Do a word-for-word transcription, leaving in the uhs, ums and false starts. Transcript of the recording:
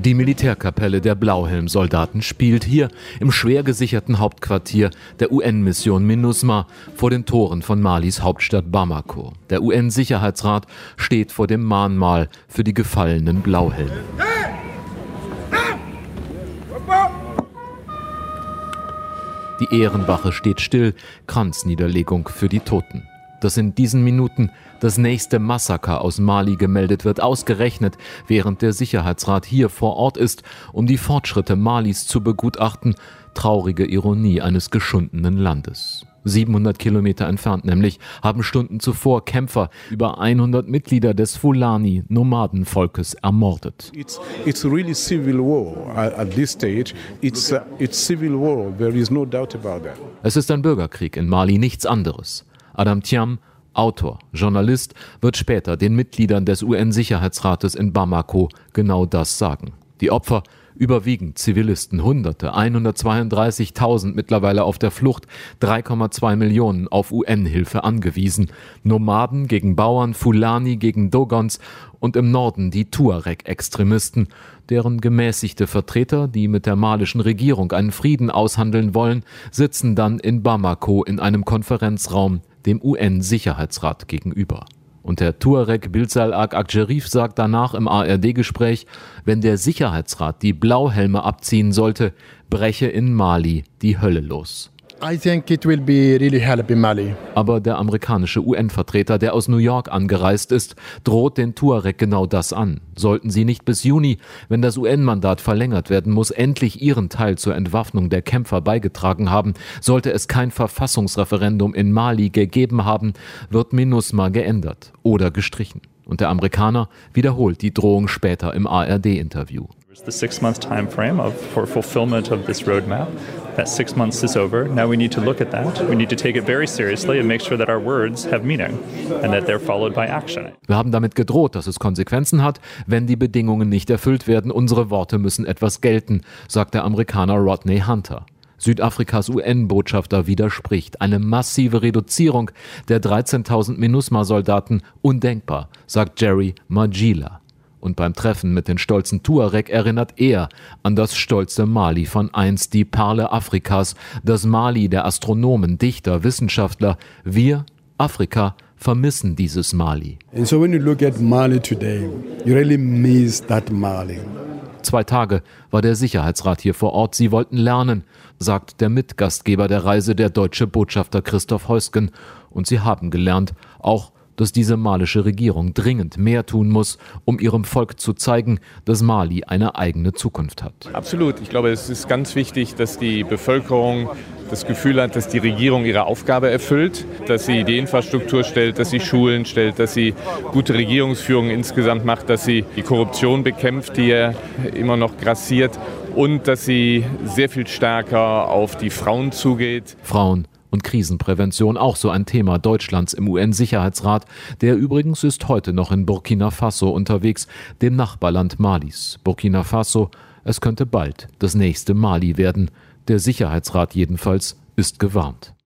Die Militärkapelle der Blauhelm-Soldaten spielt hier im schwer gesicherten Hauptquartier der U N-Mission MINUSMA vor den Toren von Malis Hauptstadt Bamako. Der U N-Sicherheitsrat steht vor dem Mahnmal für die gefallenen Blauhelme. Die Ehrenwache steht still, Kranzniederlegung für die Toten. Dass in diesen Minuten das nächste Massaker aus Mali gemeldet wird, ausgerechnet während der Sicherheitsrat hier vor Ort ist, um die Fortschritte Malis zu begutachten, traurige Ironie eines geschundenen Landes. siebenhundert Kilometer entfernt nämlich haben Stunden zuvor Kämpfer über hundert Mitglieder des Fulani-Nomadenvolkes ermordet. It's, it's really civil war at this stage. It's, uh, it's civil war. There is no doubt about that. Es ist ein Bürgerkrieg in Mali, nichts anderes. Adam Thiam, Autor, Journalist, wird später den Mitgliedern des U N-Sicherheitsrates in Bamako genau das sagen. Die Opfer, überwiegend Zivilisten, Hunderte, hundertzweiunddreißigtausend mittlerweile auf der Flucht, drei Komma zwei Millionen auf U N-Hilfe angewiesen. Nomaden gegen Bauern, Fulani gegen Dogons und im Norden die Tuareg-Extremisten, deren gemäßigte Vertreter, die mit der malischen Regierung einen Frieden aushandeln wollen, sitzen dann in Bamako in einem Konferenzraum dem U N-Sicherheitsrat gegenüber. Und der Tuareg Bilsal Ag-Aggerif sagt danach im A R D-Gespräch, wenn der Sicherheitsrat die Blauhelme abziehen sollte, breche in Mali die Hölle los. I think it will be really help in Mali. Aber der amerikanische U N-Vertreter, der aus New York angereist ist, droht den Tuareg genau das an. Sollten sie nicht bis Juni, wenn das U N-Mandat verlängert werden muss, endlich ihren Teil zur Entwaffnung der Kämpfer beigetragen haben, sollte es kein Verfassungsreferendum in Mali gegeben haben, wird MINUSMA geändert oder gestrichen. Und der Amerikaner wiederholt die Drohung später im A R D-Interview. The six-month time frame of, for fulfillment of this roadmap. That six months is over. Now we need to look at that. We need to take it very seriously and make sure that our words have meaning and that they're followed by action. Wir haben damit gedroht, dass es Konsequenzen hat, wenn die Bedingungen nicht erfüllt werden. Unsere Worte müssen etwas gelten, sagt der Amerikaner Rodney Hunter. Südafrikas U N-Botschafter widerspricht. Eine massive Reduzierung der dreizehntausend MINUSMA-Soldaten undenkbar, sagt Jerry Magila. Und beim Treffen mit den stolzen Tuareg erinnert er an das stolze Mali von einst, die Perle Afrikas, das Mali der Astronomen, Dichter, Wissenschaftler. Wir, Afrika, vermissen dieses Mali. And so when you look at Mali today, you really miss that Mali. Zwei Tage war der Sicherheitsrat hier vor Ort. Sie wollten lernen, sagt der Mitgastgeber der Reise, der deutsche Botschafter Christoph Heusgen. Und sie haben gelernt, auch dass diese malische Regierung dringend mehr tun muss, um ihrem Volk zu zeigen, dass Mali eine eigene Zukunft hat. Absolut. Ich glaube, es ist ganz wichtig, dass die Bevölkerung das Gefühl hat, dass die Regierung ihre Aufgabe erfüllt, dass sie die Infrastruktur stellt, dass sie Schulen stellt, dass sie gute Regierungsführung insgesamt macht, dass sie die Korruption bekämpft, die ja immer noch grassiert, und dass sie sehr viel stärker auf die Frauen zugeht. Frauen und Krisenprävention, auch so ein Thema Deutschlands im U N-Sicherheitsrat. Der übrigens ist heute noch in Burkina Faso unterwegs, dem Nachbarland Malis. Burkina Faso, es könnte bald das nächste Mali werden. Der Sicherheitsrat jedenfalls ist gewarnt.